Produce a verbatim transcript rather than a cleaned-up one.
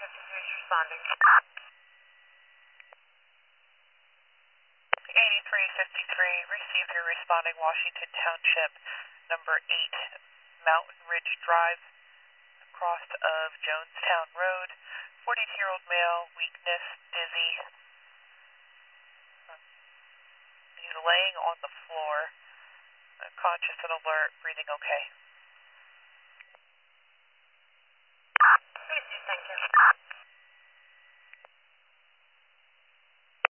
fifty-three is responding. eighty-three fifty-three, received your responding Washington Township, number eight, Mountain Ridge Drive, across of Jonestown Road, forty-two-year-old male, weakness, dizzy. He's laying on the floor, conscious and alert, breathing okay.